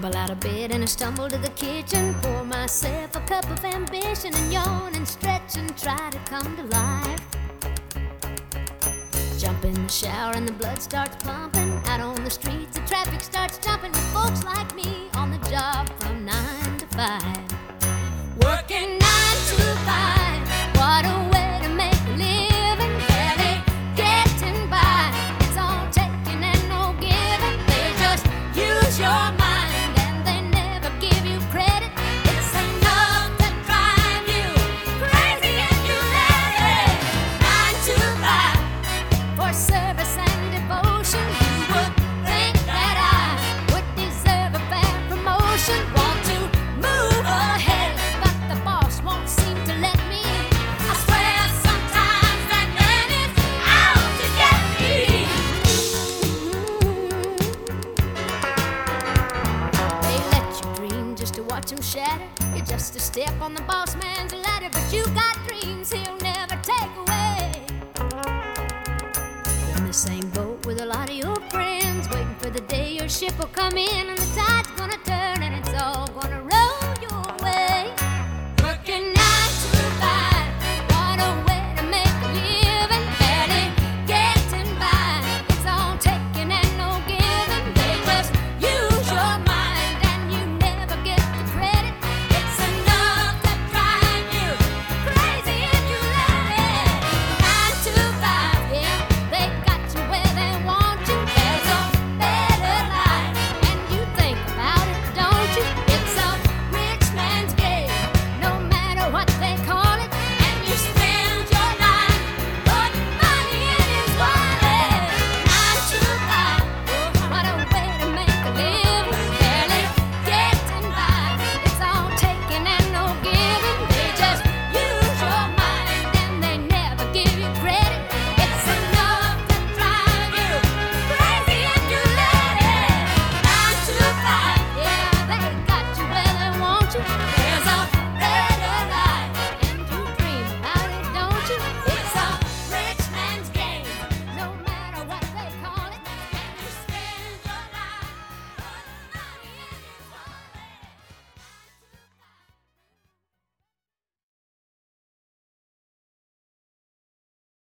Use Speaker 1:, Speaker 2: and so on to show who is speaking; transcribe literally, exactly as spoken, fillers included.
Speaker 1: Scramble out of bed and I stumble to the kitchen, pour myself a cup of ambition and yawn and stretch and try to come to life. Jump in the shower and the blood starts pumping. Out on the streets the traffic starts jumping with folks like me on the job from nine to five. Working nine to five, what a way to make a living. Barely getting by, it's all taking and no giving. They just use your mind and they never give you credit. It's enough to drive you crazy if you let it. Nine to five for service and devotion. You would think that I would deserve a fair promotion. Want to move ahead, but the boss won't seem to let me. I swear sometimes that man is out to get me. They let you dream just to watch him shatter. You're just a step on the boss man's ladder, but you got dreams he'll never take away. In the same boat with a lot of your friends, waiting for the day your ship will come in and the tide